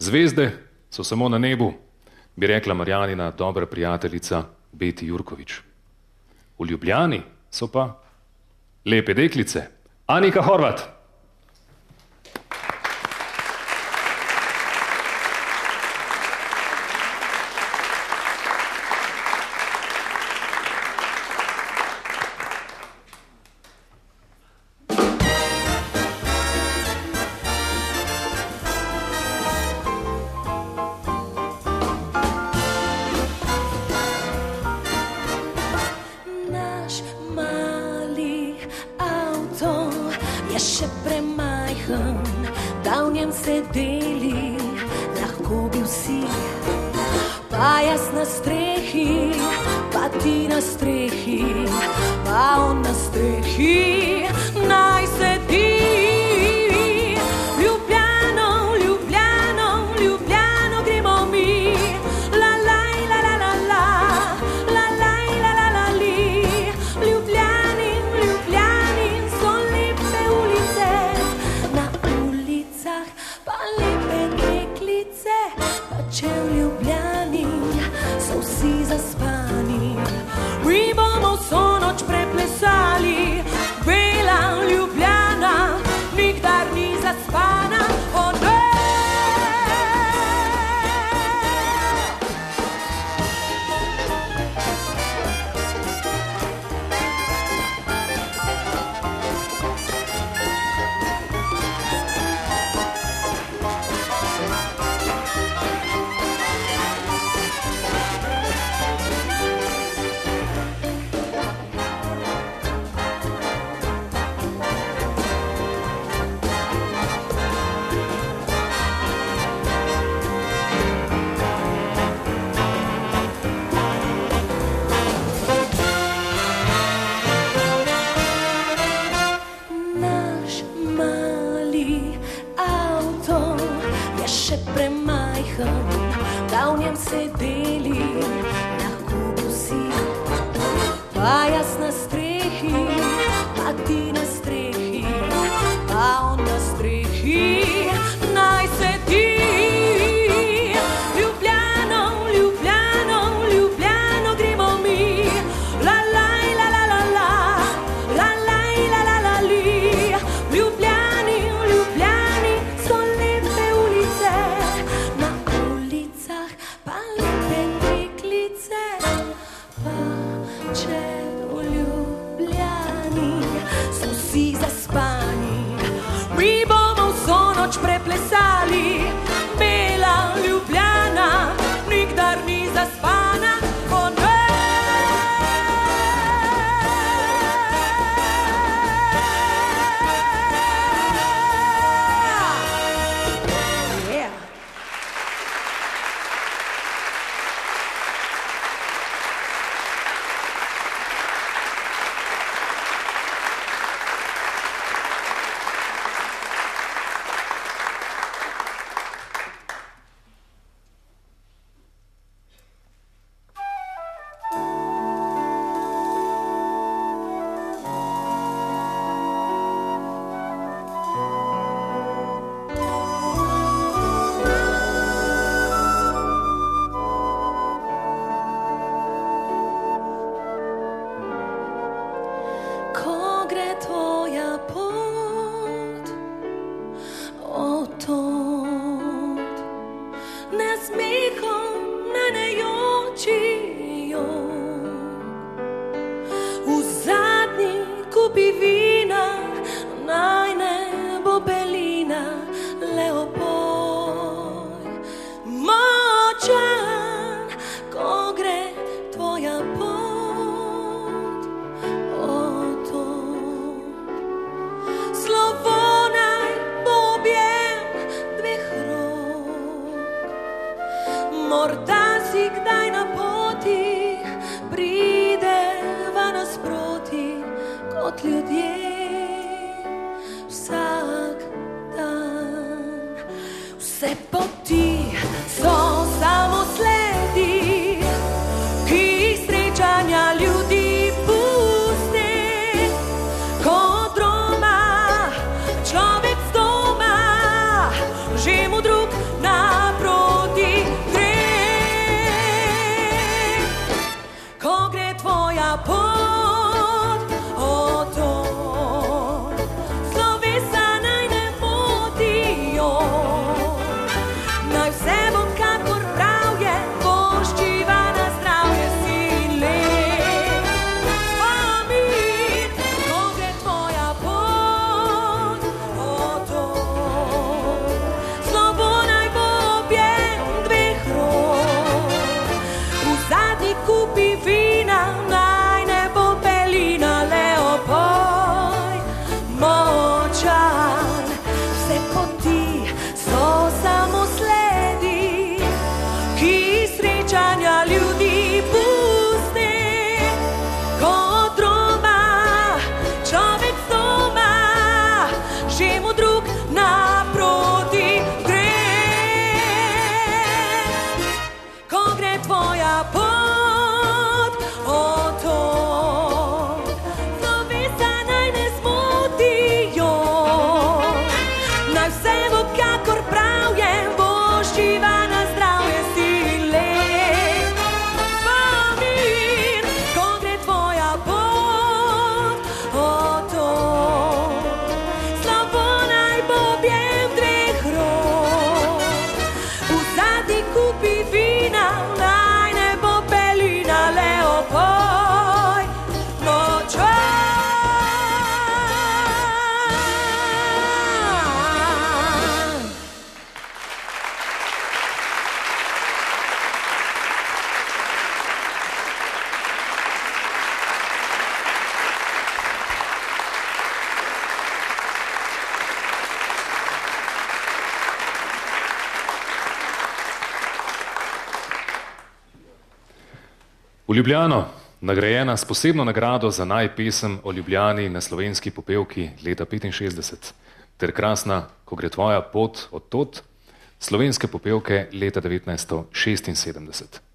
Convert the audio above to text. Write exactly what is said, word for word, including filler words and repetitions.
Zvezde so samo na nebu, bi rekla Marjanina dobra prijateljica Beti Jurkovič. V Ljubljani so pa lepe deklice. Anika Horvat. Še premajhen, da v njem sedeli, lahko bi vsi. Pa jaz na strehi, pa ti na strehi, pa on na strehi, naj sedi. Ljubljano, Ljubljano, Ljubljano gremo mi. La laj, la la la la, la laj, la la la li. Ljubljani, Ljubljani so lepe ulice, na ulicah pa lepe deklice, pa če v Ljubljani so vsi zaspani, mi bomo vso noč preplesali. Bela Ljubljana nikdar ni zaspana. O ne! Še premajhen, da v njem sedeli, lahko bi vsi. Pa jaz na strehi, pa ti na strehi, pa on na strehi, naj sedi. Ljubljano, Ljubljano, Ljubljano gremo mi. La laj, la la la la, la laj, la la la li. Ljubljani, Ljubljani so lepe ulice, na ulicah pa lepe deklice, pa če v Ljubljani so vsi zaspani, mi bomo vso noč preplesali. Bela Ljubljana nikdar ni zaspana. O ne! Ko gre tvoja pot od tod, ne smehom, ne nejoči jok, v zadnji kupi vina, naj ne bo belina, Leopold. Močan, ko gre tvoja pot od tod, slovo naj bo objem dveh rok. Morda si kdaj na poti prideva nasproti kot ljudje vsak dan. Vse poti so samo sledi, ki jih srečanja ljudi puste. Kot Roma, človek z doma, že mu drug naprej. V Ljubljano, nagrajena s posebno nagrado za naj pesem o Ljubljani na Slovenski popevki leta petinšestdeset, ter krasna, ko gre tvoja pot od tod, slovenske popevke leta devetnajststo šestinsedemdeset.